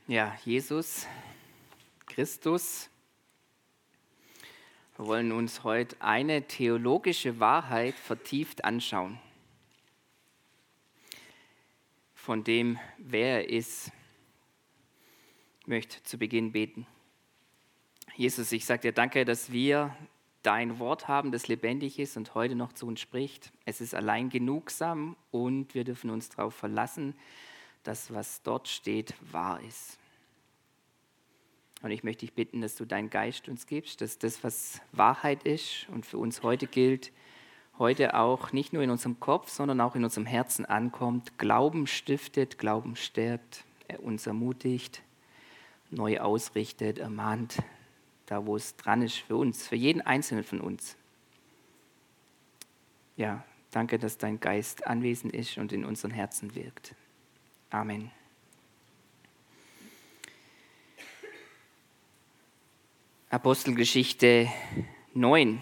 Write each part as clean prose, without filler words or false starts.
Ja, Jesus, Christus. Wir wollen uns heute eine theologische Wahrheit vertieft anschauen. Von dem, wer er ist. Ich möchte zu Beginn beten. Jesus, ich sage dir danke, dass wir dein Wort haben, das lebendig ist und heute noch zu uns spricht. Es ist allein genugsam und wir dürfen uns darauf verlassen, dass was dort steht, wahr ist. Und ich möchte dich bitten, dass du deinen Geist uns gibst, dass das, was Wahrheit ist und für uns heute gilt, heute auch nicht nur in unserem Kopf, sondern auch in unserem Herzen ankommt, Glauben stiftet, Glauben stärkt, er uns ermutigt, neu ausrichtet, ermahnt, da wo es dran ist für uns, für jeden Einzelnen von uns. Ja, danke, dass dein Geist anwesend ist und in unseren Herzen wirkt. Amen. Apostelgeschichte 9,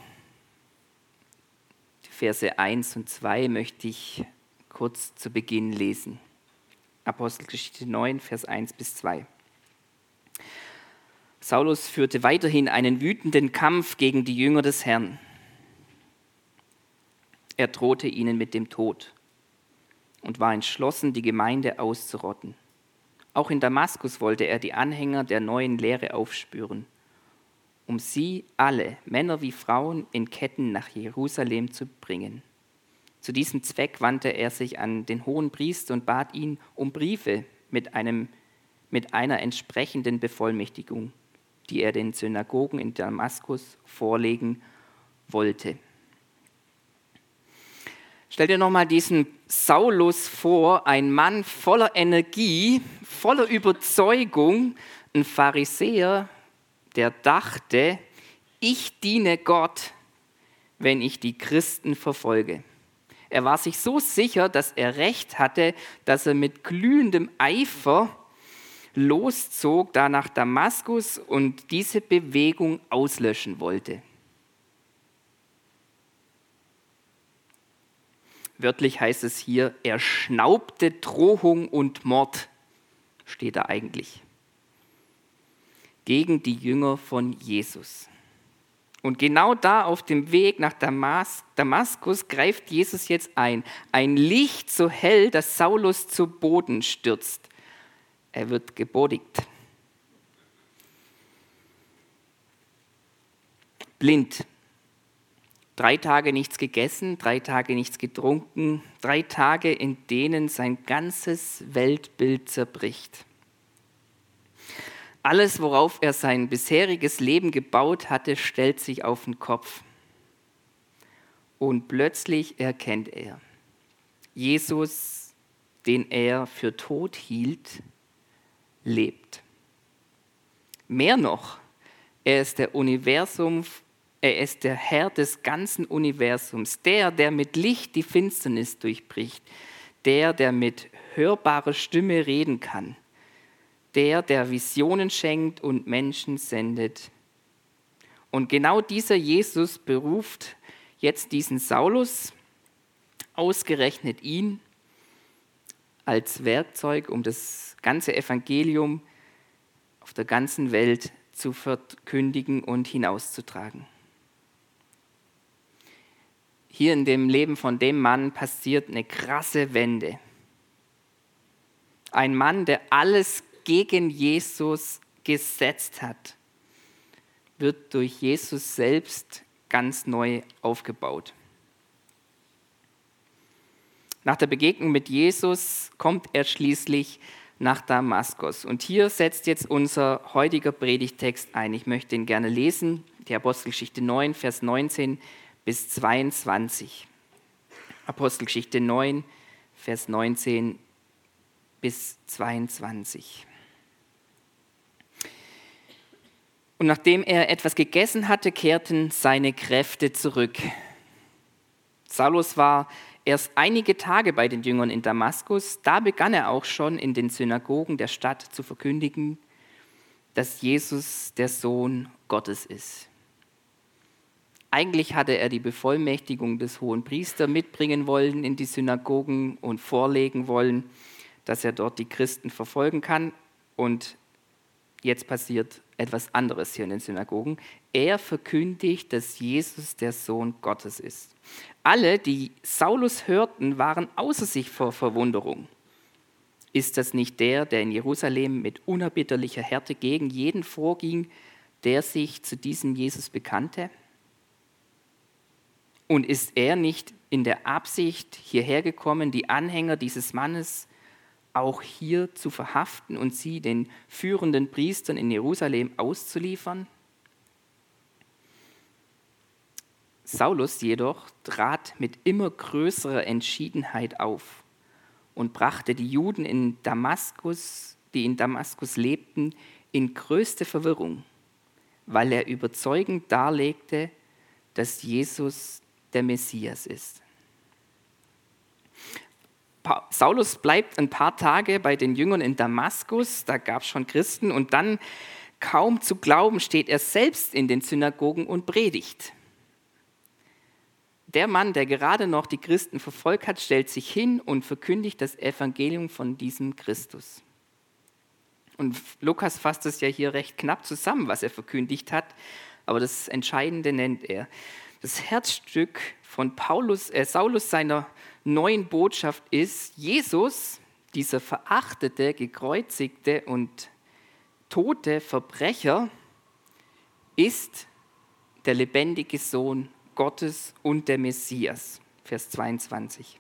die Verse 1 und 2 möchte ich kurz zu Beginn lesen. Apostelgeschichte 9, Vers 1 bis 2. Saulus führte weiterhin einen wütenden Kampf gegen die Jünger des Herrn. Er drohte ihnen mit dem Tod und war entschlossen, die Gemeinde auszurotten. Auch in Damaskus wollte er die Anhänger der neuen Lehre aufspüren, um sie alle, Männer wie Frauen, in Ketten nach Jerusalem zu bringen. Zu diesem Zweck wandte er sich an den Hohenpriester und bat ihn um Briefe mit einer entsprechenden Bevollmächtigung, die er den Synagogen in Damaskus vorlegen wollte. Stell dir nochmal diesen Saulus vor, ein Mann voller Energie, voller Überzeugung, ein Pharisäer, der dachte, ich diene Gott, wenn ich die Christen verfolge. Er war sich so sicher, dass er recht hatte, dass er mit glühendem Eifer loszog, da nach Damaskus und diese Bewegung auslöschen wollte. Wörtlich heißt es hier, er schnaubte Drohung und Mord, steht da eigentlich, gegen die Jünger von Jesus. Und genau da auf dem Weg nach Damaskus greift Jesus jetzt ein. Ein Licht so hell, dass Saulus zu Boden stürzt. Er wird gebodigt. Blind. 3 Tage nichts gegessen, 3 Tage nichts getrunken, 3 Tage, in denen sein ganzes Weltbild zerbricht. Alles, worauf er sein bisheriges Leben gebaut hatte, stellt sich auf den Kopf. Und plötzlich erkennt er, Jesus, den er für tot hielt, lebt. Mehr noch, er ist der Herr des ganzen Universums, der mit Licht die Finsternis durchbricht, der mit hörbarer Stimme reden kann, der Visionen schenkt und Menschen sendet. Und genau dieser Jesus beruft jetzt diesen Saulus, ausgerechnet ihn, als Werkzeug, um das ganze Evangelium auf der ganzen Welt zu verkündigen und hinauszutragen. Hier in dem Leben von dem Mann passiert eine krasse Wende. Ein Mann, der alles gegen Jesus gesetzt hat, wird durch Jesus selbst ganz neu aufgebaut. Nach der Begegnung mit Jesus kommt er schließlich nach Damaskus. Und hier setzt jetzt unser heutiger Predigtext ein. Ich möchte ihn gerne lesen, die Apostelgeschichte 9, Vers 19 bis 22. Apostelgeschichte 9, Vers 19 bis 22. Und nachdem er etwas gegessen hatte, kehrten seine Kräfte zurück. Saulus war erst einige Tage bei den Jüngern in Damaskus. Da begann er auch schon in den Synagogen der Stadt zu verkündigen, dass Jesus der Sohn Gottes ist. Eigentlich hatte er die Bevollmächtigung des Hohenpriesters mitbringen wollen in die Synagogen und vorlegen wollen, dass er dort die Christen verfolgen kann. Und jetzt passiert etwas anderes hier in den Synagogen. Er verkündigt, dass Jesus der Sohn Gottes ist. Alle, die Saulus hörten, waren außer sich vor Verwunderung. Ist das nicht der in Jerusalem mit unerbitterlicher Härte gegen jeden vorging, der sich zu diesem Jesus bekannte? Und ist er nicht in der Absicht hierher gekommen, die Anhänger dieses Mannes auch hier zu verhaften und sie den führenden Priestern in Jerusalem auszuliefern? Saulus jedoch trat mit immer größerer Entschiedenheit auf und brachte die Juden in Damaskus, die in Damaskus lebten, in größte Verwirrung, weil er überzeugend darlegte, dass Jesus der Messias ist. Saulus bleibt ein paar Tage bei den Jüngern in Damaskus, da gab es schon Christen, und dann, kaum zu glauben, steht er selbst in den Synagogen und predigt. Der Mann, der gerade noch die Christen verfolgt hat, stellt sich hin und verkündigt das Evangelium von diesem Christus. Und Lukas fasst es ja hier recht knapp zusammen, was er verkündigt hat, aber das Entscheidende nennt er. Das Herzstück von Saulus seiner neuen Botschaft ist, Jesus, dieser verachtete, gekreuzigte und tote Verbrecher, ist der lebendige Sohn Gottes und der Messias. Vers 22.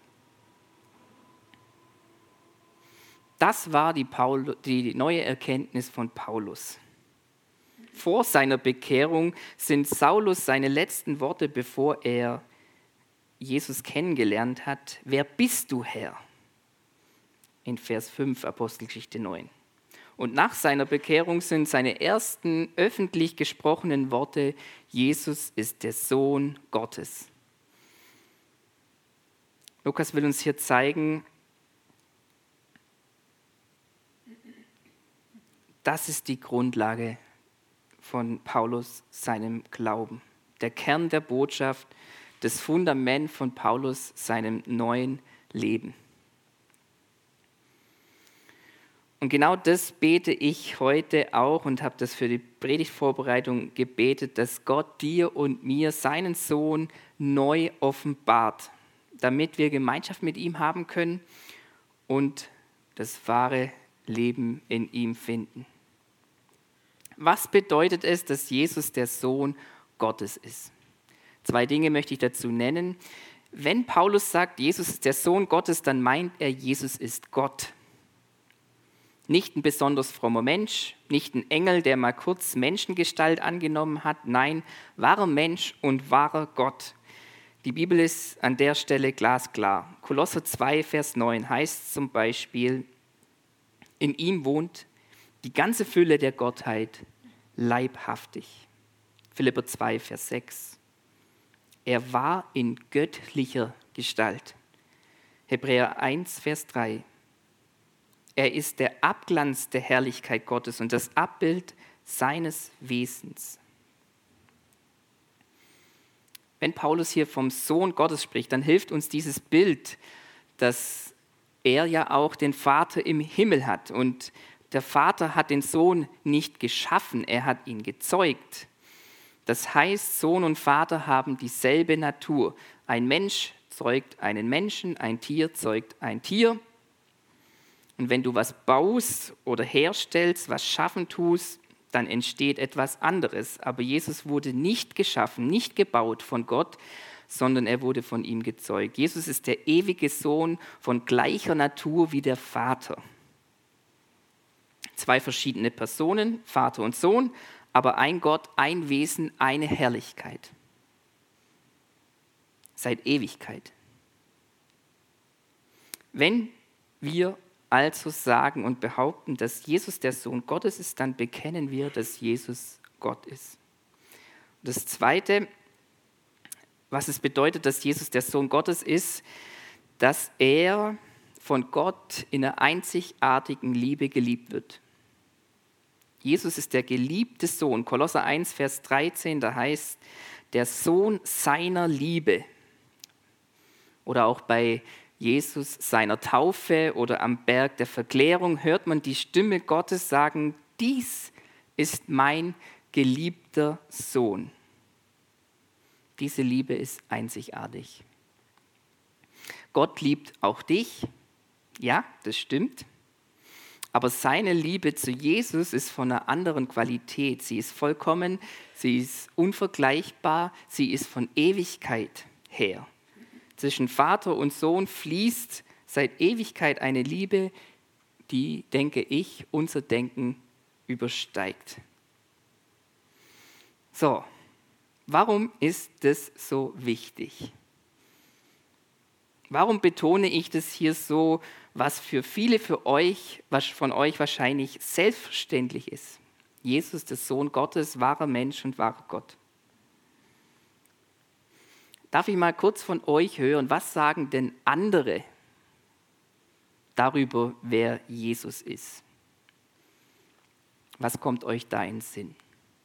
Das war die neue Erkenntnis von Paulus. Vor seiner Bekehrung sind Saulus seine letzten Worte, bevor er Jesus kennengelernt hat: Wer bist du, Herr? In Vers 5, Apostelgeschichte 9. Und nach seiner Bekehrung sind seine ersten öffentlich gesprochenen Worte: Jesus ist der Sohn Gottes. Lukas will uns hier zeigen, das ist die Grundlage von Paulus, seinem Glauben. Der Kern der Botschaft, das Fundament von Paulus, seinem neuen Leben. Und genau das bete ich heute auch und habe das für die Predigtvorbereitung gebetet, dass Gott dir und mir seinen Sohn neu offenbart, damit wir Gemeinschaft mit ihm haben können und das wahre Leben in ihm finden. Was bedeutet es, dass Jesus der Sohn Gottes ist? 2 Dinge möchte ich dazu nennen. Wenn Paulus sagt, Jesus ist der Sohn Gottes, dann meint er, Jesus ist Gott. Nicht ein besonders frommer Mensch, nicht ein Engel, der mal kurz Menschengestalt angenommen hat. Nein, wahrer Mensch und wahrer Gott. Die Bibel ist an der Stelle glasklar. Kolosser 2, Vers 9 heißt zum Beispiel: In ihm wohnt die ganze Fülle der Gottheit leibhaftig. Philipper 2, Vers 6. Er war in göttlicher Gestalt. Hebräer 1, Vers 3. Er ist der Abglanz der Herrlichkeit Gottes und das Abbild seines Wesens. Wenn Paulus hier vom Sohn Gottes spricht, dann hilft uns dieses Bild, dass er ja auch den Vater im Himmel hat. Und der Vater hat den Sohn nicht geschaffen, er hat ihn gezeugt. Das heißt, Sohn und Vater haben dieselbe Natur. Ein Mensch zeugt einen Menschen, ein Tier zeugt ein Tier. Und wenn du was baust oder herstellst, was schaffen tust, dann entsteht etwas anderes. Aber Jesus wurde nicht geschaffen, nicht gebaut von Gott, sondern er wurde von ihm gezeugt. Jesus ist der ewige Sohn von gleicher Natur wie der Vater. 2 verschiedene Personen, Vater und Sohn, aber ein Gott, ein Wesen, eine Herrlichkeit. Seit Ewigkeit. Wenn wir also sagen und behaupten, dass Jesus der Sohn Gottes ist, dann bekennen wir, dass Jesus Gott ist. Das Zweite, was es bedeutet, dass Jesus der Sohn Gottes ist, dass er von Gott in einer einzigartigen Liebe geliebt wird. Jesus ist der geliebte Sohn. Kolosser 1, Vers 13, da heißt, der Sohn seiner Liebe. Oder auch bei Jesus seiner Taufe oder am Berg der Verklärung hört man die Stimme Gottes sagen, dies ist mein geliebter Sohn. Diese Liebe ist einzigartig. Gott liebt auch dich. Ja, das stimmt. Aber seine Liebe zu Jesus ist von einer anderen Qualität. Sie ist vollkommen, sie ist unvergleichbar, sie ist von Ewigkeit her. Zwischen Vater und Sohn fließt seit Ewigkeit eine Liebe, die, denke ich, unser Denken übersteigt. So, warum ist das so wichtig? Warum betone ich das hier so, was für viele von euch wahrscheinlich selbstverständlich ist? Jesus, der Sohn Gottes, wahrer Mensch und wahrer Gott. Darf ich mal kurz von euch hören, was sagen denn andere darüber, wer Jesus ist? Was kommt euch da in den Sinn?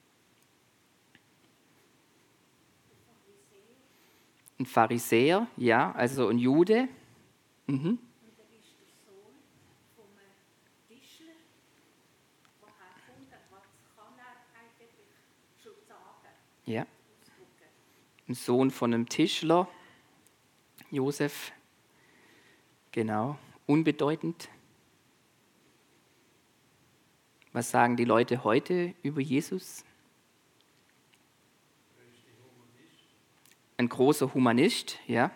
Ein Pharisäer, ja, also ein Jude. Mhm. Und er ist der Sohn von einem Tischler. Woher kommt er? Was kann er eigentlich schon sagen? Ja, Ausdrücken? ein Sohn von einem Tischler, Josef, genau, unbedeutend. Was sagen die Leute heute über Jesus? Ein großer Humanist, ja.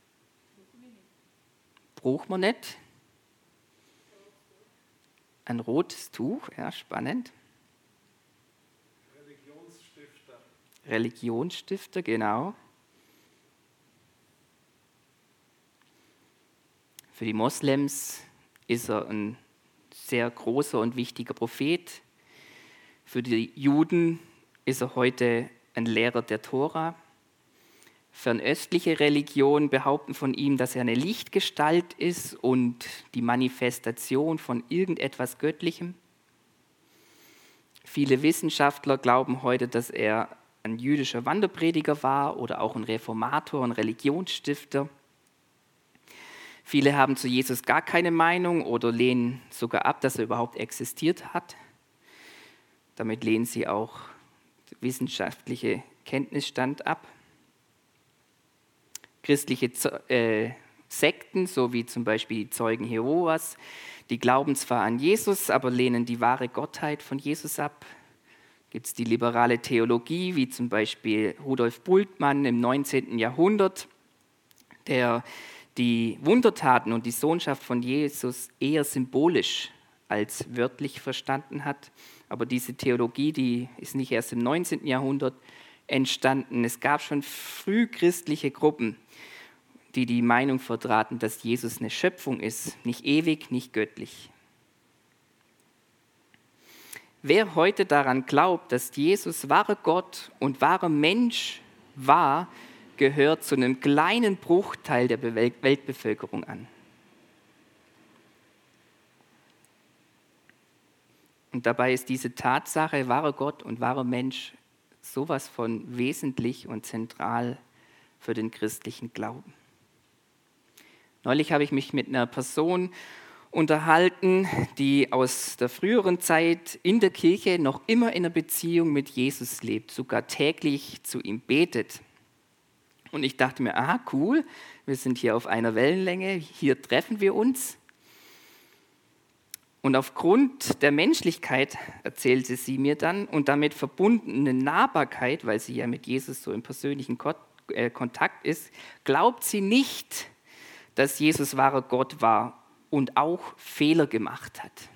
Braucht man nicht. Ein rotes Tuch, ja, spannend. Religionsstifter, genau. Für die Moslems ist er ein sehr großer und wichtiger Prophet. Für die Juden ist er heute ein Lehrer der Tora. Fernöstliche Religionen behaupten von ihm, dass er eine Lichtgestalt ist und die Manifestation von irgendetwas Göttlichem. Viele Wissenschaftler glauben heute, dass er ein jüdischer Wanderprediger war oder auch ein Reformator, ein Religionsstifter. Viele haben zu Jesus gar keine Meinung oder lehnen sogar ab, dass er überhaupt existiert hat. Damit lehnen sie auch wissenschaftliche Kenntnisstand ab. Christliche Sekten, so wie zum Beispiel die Zeugen Jehovas, die glauben zwar an Jesus, aber lehnen die wahre Gottheit von Jesus ab. Gibt es die liberale Theologie, wie zum Beispiel Rudolf Bultmann im 19. Jahrhundert, der die Wundertaten und die Sohnschaft von Jesus eher symbolisch als wörtlich verstanden hat. Aber diese Theologie, die ist nicht erst im 19. Jahrhundert entstanden. Es gab schon früh christliche Gruppen, die die Meinung vertraten, dass Jesus eine Schöpfung ist, nicht ewig, nicht göttlich. Wer heute daran glaubt, dass Jesus wahrer Gott und wahrer Mensch war, gehört zu einem kleinen Bruchteil der Weltbevölkerung an. Und dabei ist diese Tatsache, wahrer Gott und wahrer Mensch, sowas von wesentlich und zentral für den christlichen Glauben. Neulich habe ich mich mit einer Person unterhalten, die aus der früheren Zeit in der Kirche noch immer in einer Beziehung mit Jesus lebt, sogar täglich zu ihm betet. Und ich dachte mir, aha, cool, wir sind hier auf einer Wellenlänge, hier treffen wir uns. Und aufgrund der Menschlichkeit, erzählte sie mir dann, und damit verbundene Nahbarkeit, weil sie ja mit Jesus so im persönlichen Kontakt ist, glaubt sie nicht, dass Jesus wahrer Gott war und auch Fehler gemacht hat.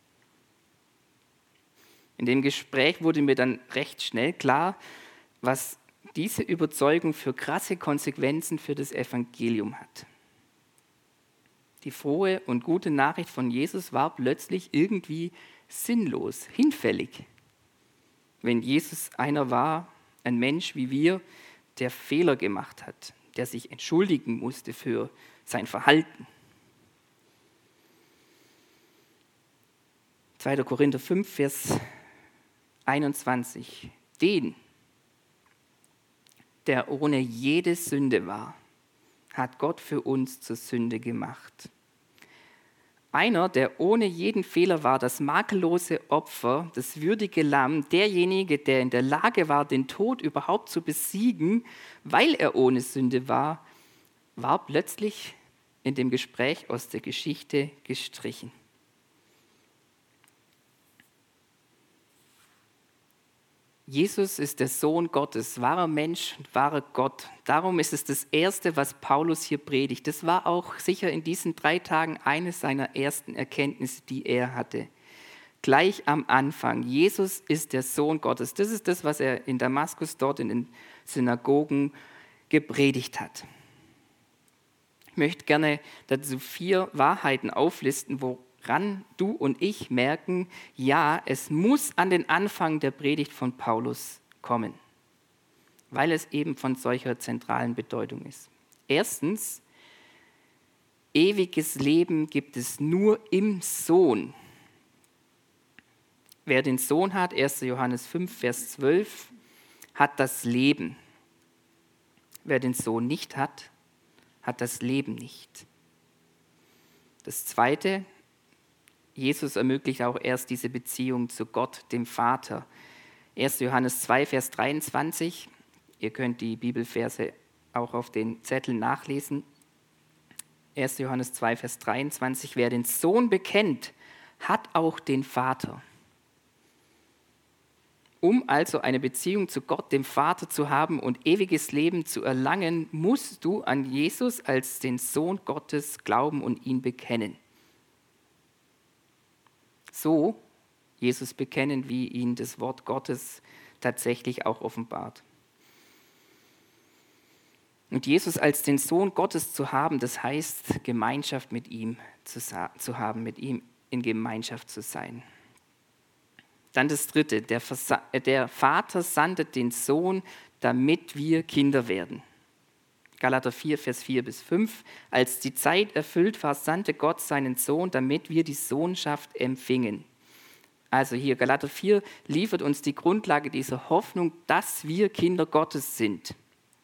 In dem Gespräch wurde mir dann recht schnell klar, was diese Überzeugung für krasse Konsequenzen für das Evangelium hat. Die frohe und gute Nachricht von Jesus war plötzlich irgendwie sinnlos, hinfällig. Wenn Jesus einer war, ein Mensch wie wir, der Fehler gemacht hat, der sich entschuldigen musste für sein Verhalten. 2. Korinther 5, Vers 21. Den, der ohne jede Sünde war, hat Gott für uns zur Sünde gemacht. Einer, der ohne jeden Fehler war, das makellose Opfer, das würdige Lamm, derjenige, der in der Lage war, den Tod überhaupt zu besiegen, weil er ohne Sünde war, war plötzlich in dem Gespräch aus der Geschichte gestrichen. Jesus ist der Sohn Gottes, wahrer Mensch und wahrer Gott. Darum ist es das Erste, was Paulus hier predigt. Das war auch sicher in diesen 3 Tagen eine seiner ersten Erkenntnisse, die er hatte. Gleich am Anfang, Jesus ist der Sohn Gottes. Das ist das, was er in Damaskus dort in den Synagogen gepredigt hat. Ich möchte gerne dazu 4 Wahrheiten auflisten, woran du und ich merken, ja, es muss an den Anfang der Predigt von Paulus kommen, weil es eben von solcher zentralen Bedeutung ist. Erstens, ewiges Leben gibt es nur im Sohn. Wer den Sohn hat, 1. Johannes 5, Vers 12, hat das Leben. Wer den Sohn nicht hat, hat das Leben nicht. Das Zweite, Jesus ermöglicht auch erst diese Beziehung zu Gott, dem Vater. 1. Johannes 2, Vers 23, ihr könnt die Bibelverse auch auf den Zetteln nachlesen. 1. Johannes 2, Vers 23, wer den Sohn bekennt, hat auch den Vater. Um also eine Beziehung zu Gott, dem Vater, zu haben und ewiges Leben zu erlangen, musst du an Jesus als den Sohn Gottes glauben und ihn bekennen. So Jesus bekennen, wie ihn das Wort Gottes tatsächlich auch offenbart. Und Jesus als den Sohn Gottes zu haben, das heißt, Gemeinschaft mit ihm zu haben, mit ihm in Gemeinschaft zu sein. Dann das Dritte, der Vater sandte den Sohn, damit wir Kinder werden. Galater 4, Vers 4 bis 5. Als die Zeit erfüllt war, sandte Gott seinen Sohn, damit wir die Sohnschaft empfingen. Also hier, Galater 4 liefert uns die Grundlage dieser Hoffnung, dass wir Kinder Gottes sind.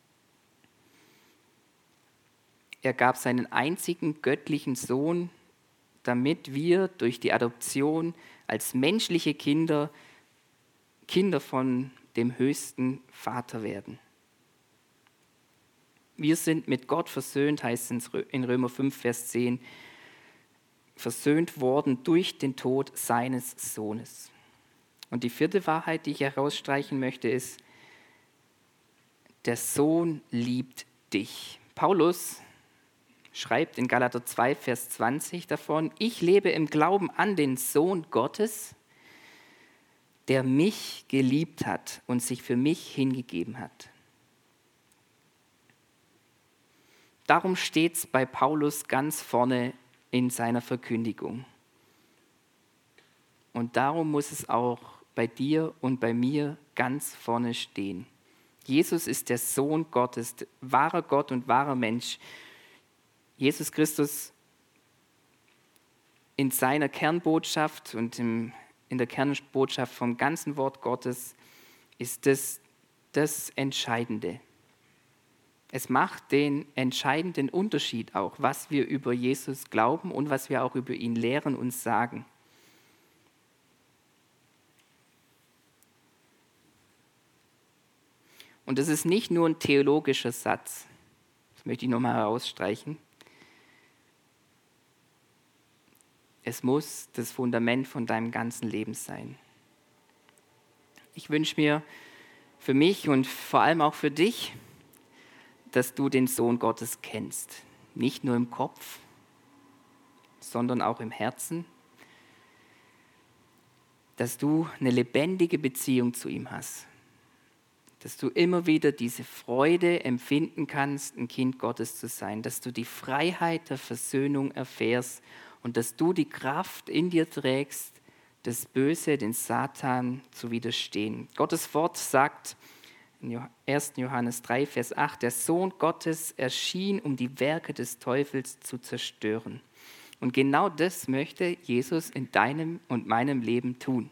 Er gab seinen einzigen göttlichen Sohn, damit wir durch die Adoption als menschliche Kinder von dem höchsten Vater werden. Wir sind mit Gott versöhnt, heißt es in Römer 5, Vers 10, versöhnt worden durch den Tod seines Sohnes. Und die 4. Wahrheit, die ich herausstreichen möchte, ist, der Sohn liebt dich. Paulus schreibt in Galater 2, Vers 20 davon, ich lebe im Glauben an den Sohn Gottes, der mich geliebt hat und sich für mich hingegeben hat. Darum steht es bei Paulus ganz vorne in seiner Verkündigung. Und darum muss es auch bei dir und bei mir ganz vorne stehen. Jesus ist der Sohn Gottes, wahrer Gott und wahrer Mensch. Jesus Christus in seiner Kernbotschaft und in der Kernbotschaft vom ganzen Wort Gottes ist das Entscheidende. Es macht den entscheidenden Unterschied auch, was wir über Jesus glauben und was wir auch über ihn lehren und sagen. Und das ist nicht nur ein theologischer Satz, das möchte ich nochmal herausstreichen. Es muss das Fundament von deinem ganzen Leben sein. Ich wünsche mir für mich und vor allem auch für dich, dass du den Sohn Gottes kennst. Nicht nur im Kopf, sondern auch im Herzen. Dass du eine lebendige Beziehung zu ihm hast. Dass du immer wieder diese Freude empfinden kannst, ein Kind Gottes zu sein. Dass du die Freiheit der Versöhnung erfährst und dass du die Kraft in dir trägst, das Böse, den Satan zu widerstehen. Gottes Wort sagt in 1. Johannes 3, Vers 8, der Sohn Gottes erschien, um die Werke des Teufels zu zerstören. Und genau das möchte Jesus in deinem und meinem Leben tun.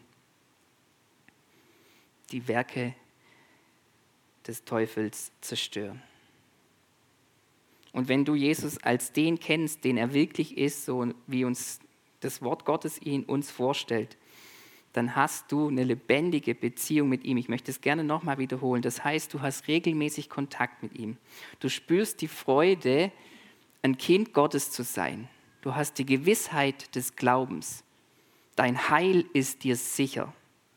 Die Werke des Teufels zerstören. Und wenn du Jesus als den kennst, den er wirklich ist, so wie uns das Wort Gottes ihn uns vorstellt, dann hast du eine lebendige Beziehung mit ihm. Ich möchte es gerne nochmal wiederholen. Das heißt, du hast regelmäßig Kontakt mit ihm. Du spürst die Freude, ein Kind Gottes zu sein. Du hast die Gewissheit des Glaubens. Dein Heil ist dir sicher.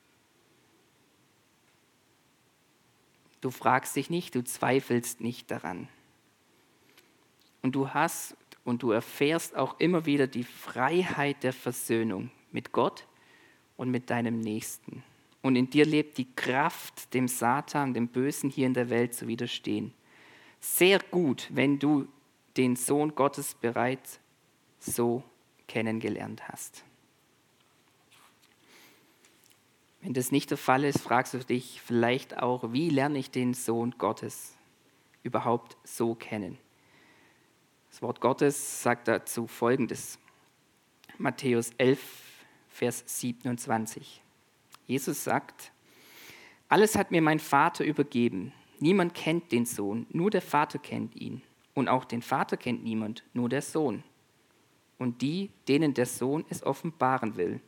Du fragst dich nicht, du zweifelst nicht daran. Und du erfährst auch immer wieder die Freiheit der Versöhnung mit Gott und mit deinem Nächsten. Und in dir lebt die Kraft, dem Satan, dem Bösen hier in der Welt zu widerstehen. Sehr gut, wenn du den Sohn Gottes bereits so kennengelernt hast. Wenn das nicht der Fall ist, fragst du dich vielleicht auch, wie lerne ich den Sohn Gottes überhaupt so kennen? Das Wort Gottes sagt dazu Folgendes. Matthäus 11, Vers 27. Jesus sagt, alles hat mir mein Vater übergeben. Niemand kennt den Sohn, nur der Vater kennt ihn. Und auch den Vater kennt niemand, nur der Sohn. Und die, denen der Sohn es offenbaren will.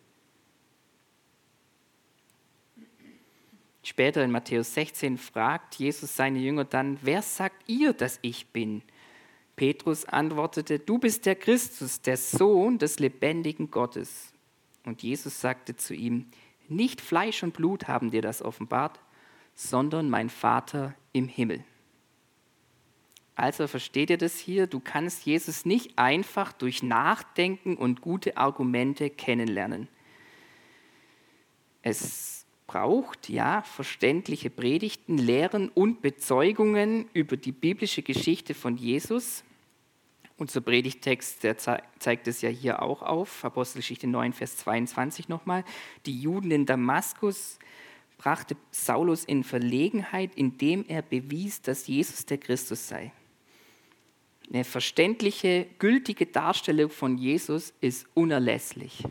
Später in Matthäus 16 fragt Jesus seine Jünger dann, wer sagt ihr, dass ich bin? Petrus antwortete, du bist der Christus, der Sohn des lebendigen Gottes. Und Jesus sagte zu ihm, nicht Fleisch und Blut haben dir das offenbart, sondern mein Vater im Himmel. Also versteht ihr das hier? Du kannst Jesus nicht einfach durch Nachdenken und gute Argumente kennenlernen. Es braucht, verständliche Predigten, Lehren und Bezeugungen über die biblische Geschichte von Jesus. Unser Predigtext, der zeigt es ja hier auch auf, Apostelgeschichte 9, Vers 22 nochmal. Die Juden in Damaskus brachte Saulus in Verlegenheit, indem er bewies, dass Jesus der Christus sei. Eine verständliche, gültige Darstellung von Jesus ist unerlässlich.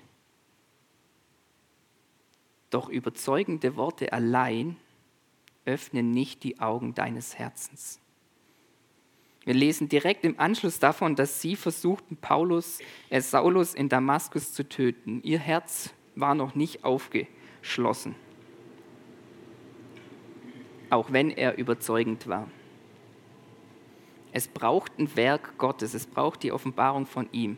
Doch überzeugende Worte allein öffnen nicht die Augen deines Herzens. Wir lesen direkt im Anschluss davon, dass sie versuchten, Saulus in Damaskus zu töten. Ihr Herz war noch nicht aufgeschlossen, auch wenn er überzeugend war. Es braucht ein Werk Gottes, es braucht die Offenbarung von ihm.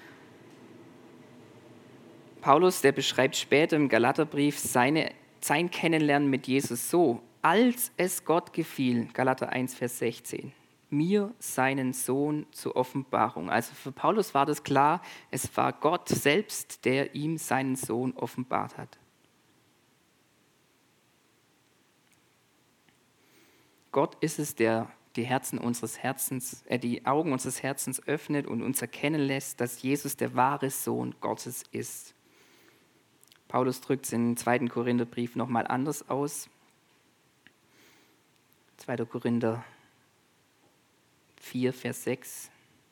Paulus, der beschreibt später im Galaterbrief sein Kennenlernen mit Jesus so, als es Gott gefiel, Galater 1, Vers 16, mir seinen Sohn zur Offenbarung. Also für Paulus war das klar, es war Gott selbst, der ihm seinen Sohn offenbart hat. Gott ist es, der die Augen unseres Herzens öffnet und uns erkennen lässt, dass Jesus der wahre Sohn Gottes ist. Paulus drückt es im 2. Korintherbrief nochmal anders aus. 2. Korinther 4, Vers 6.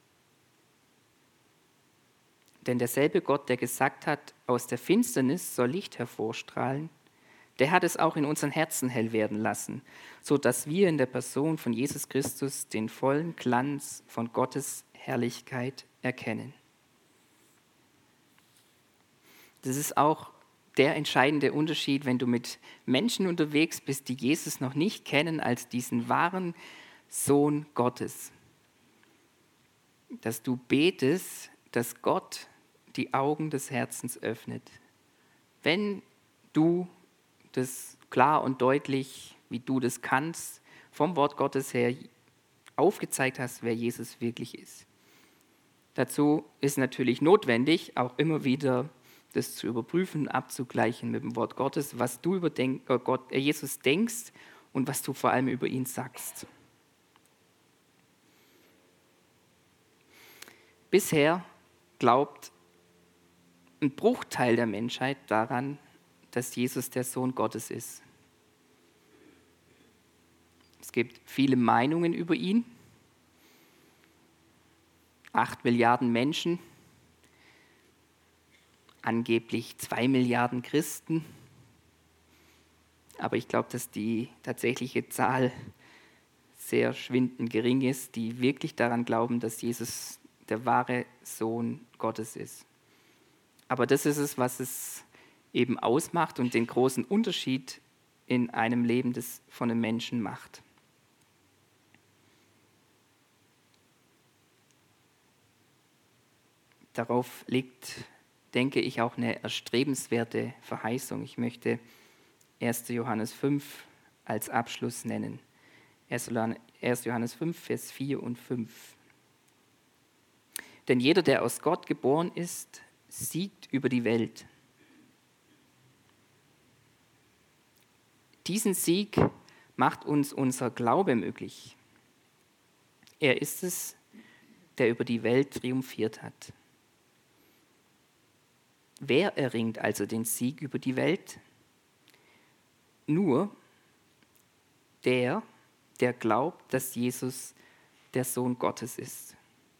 Denn derselbe Gott, der gesagt hat, aus der Finsternis soll Licht hervorstrahlen, der hat es auch in unseren Herzen hell werden lassen, so dass wir in der Person von Jesus Christus den vollen Glanz von Gottes Herrlichkeit erkennen. Das ist auch der entscheidende Unterschied, wenn du mit Menschen unterwegs bist, die Jesus noch nicht kennen als diesen wahren Sohn Gottes. Dass du betest, dass Gott die Augen des Herzens öffnet. Wenn du das klar und deutlich, wie du das kannst, vom Wort Gottes her aufgezeigt hast, wer Jesus wirklich ist. Dazu ist natürlich notwendig, auch immer wieder das zu überprüfen, abzugleichen mit dem Wort Gottes, was du über Jesus denkst und was du vor allem über ihn sagst. Bisher glaubt ein Bruchteil der Menschheit daran, dass Jesus der Sohn Gottes ist. Es gibt viele Meinungen über ihn. 8 Milliarden Menschen, angeblich 2 Milliarden Christen. Aber ich glaube, dass die tatsächliche Zahl sehr schwindend gering ist, die wirklich daran glauben, dass Jesus der wahre Sohn Gottes ist. Aber das ist es, was es eben ausmacht und den großen Unterschied in einem Leben von einem Menschen macht. Darauf liegt, denke ich, auch eine erstrebenswerte Verheißung. Ich möchte 1. Johannes 5 als Abschluss nennen. 1. Johannes 5, Vers 4 und 5. Denn jeder, der aus Gott geboren ist, siegt über die Welt. Diesen Sieg macht uns unser Glaube möglich. Er ist es, der über die Welt triumphiert hat. Wer erringt also den Sieg über die Welt? Nur der glaubt, dass Jesus der Sohn Gottes ist.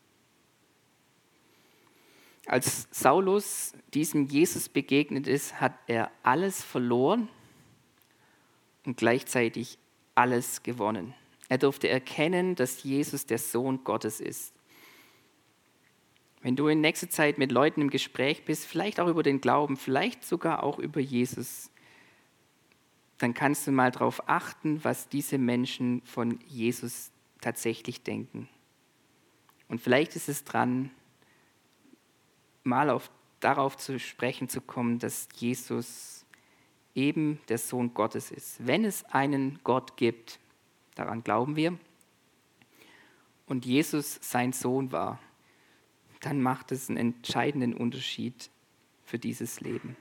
Als Saulus diesem Jesus begegnet ist, hat er alles verloren und gleichzeitig alles gewonnen. Er durfte erkennen, dass Jesus der Sohn Gottes ist. Wenn du in nächster Zeit mit Leuten im Gespräch bist, vielleicht auch über den Glauben, vielleicht sogar auch über Jesus, dann kannst du mal darauf achten, was diese Menschen von Jesus tatsächlich denken. Und vielleicht ist es dran, mal darauf zu sprechen zu kommen, dass Jesus eben der Sohn Gottes ist. Wenn es einen Gott gibt, daran glauben wir, und Jesus sein Sohn war, dann macht es einen entscheidenden Unterschied für dieses Leben.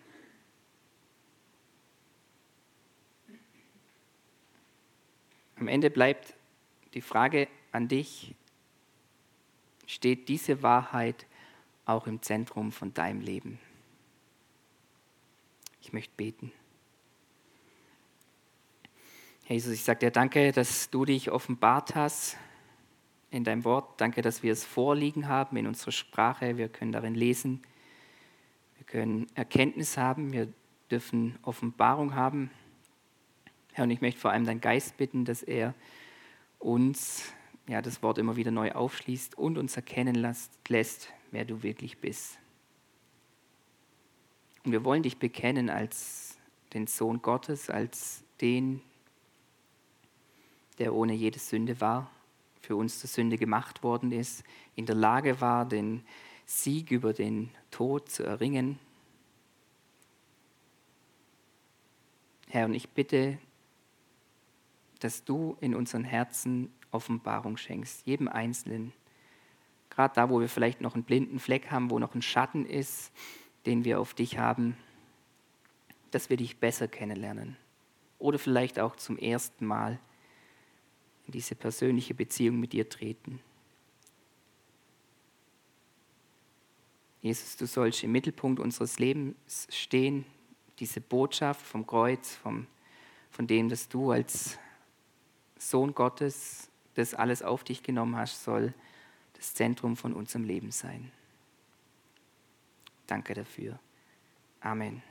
Am Ende bleibt die Frage an dich: Steht diese Wahrheit auch im Zentrum von deinem Leben? Ich möchte beten. Herr Jesus, ich sage dir danke, dass du dich offenbart hast in deinem Wort. Danke, dass wir es vorliegen haben in unserer Sprache. Wir können darin lesen. Wir können Erkenntnis haben. Wir dürfen Offenbarung haben. Herr, und ich möchte vor allem deinen Geist bitten, dass er uns das Wort immer wieder neu aufschließt und uns erkennen lässt, wer du wirklich bist. Und wir wollen dich bekennen als den Sohn Gottes, als den, der ohne jede Sünde war, für uns zur Sünde gemacht worden ist, in der Lage war, den Sieg über den Tod zu erringen. Herr, und ich bitte, dass du in unseren Herzen Offenbarung schenkst, jedem Einzelnen. Gerade da, wo wir vielleicht noch einen blinden Fleck haben, wo noch ein Schatten ist, den wir auf dich haben, dass wir dich besser kennenlernen. Oder vielleicht auch zum ersten Mal in diese persönliche Beziehung mit dir treten. Jesus, du sollst im Mittelpunkt unseres Lebens stehen. Diese Botschaft vom Kreuz, von dem, dass du als Sohn Gottes das alles auf dich genommen hast, soll das Zentrum von unserem Leben sein. Danke dafür. Amen.